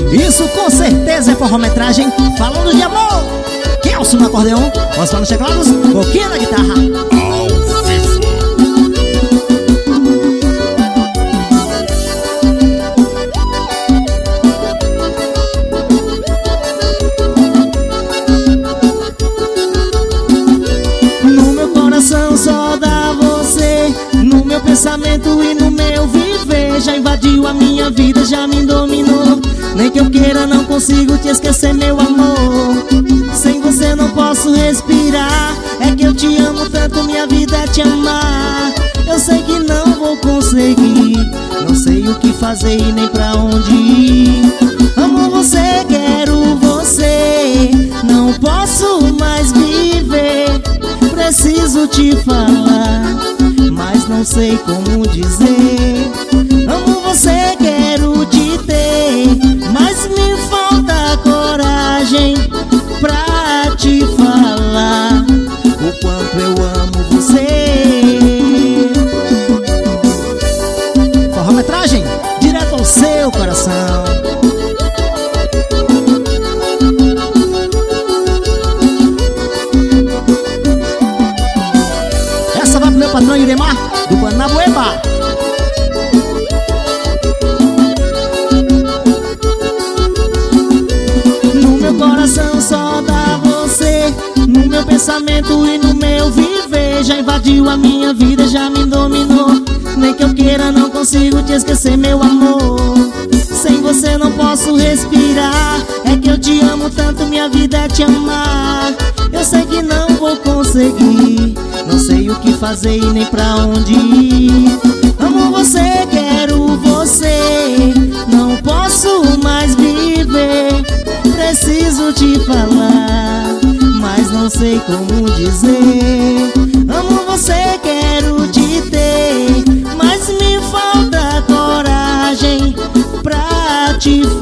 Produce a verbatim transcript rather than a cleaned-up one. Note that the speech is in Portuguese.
Isso com certeza é forrometragem. Falando de amor, Kelso no acordeão, Osvaldo nos teclados, Boquinha na guitarra. Ao vivo. No meu coração só dá você, no meu pensamento e no meu viver. Já invadiu a minha vida, já me dominou. Nem que eu queira não consigo te esquecer, meu amor. Sem você não posso respirar. É que eu te amo tanto, minha vida é te amar. Eu sei que não vou conseguir, não sei o que fazer e nem pra onde ir. Amo você, quero você, não posso mais viver. Preciso te falar, mas não sei como dizer. Amo você, quero te ter, mas me falta coragem pra te falar o quanto eu amo você. Forrometragem, direto ao seu coração. Essa vai pro meu patrão Iremar, do Panabueba. No meu coração só dá você, no meu pensamento e no meu viver. Já invadiu a minha vida, já me dominou. Nem que eu queira não consigo te esquecer, meu amor. Sem você não posso respirar. É que eu te amo tanto, minha vida é te amar. Eu sei que não vou conseguir, não sei o que fazer e nem pra onde ir. Amo você, quero você, não posso mais viver. Preciso te falar, mas não sei como dizer. Amo você, quero te ter, mas me falta coragem pra te falar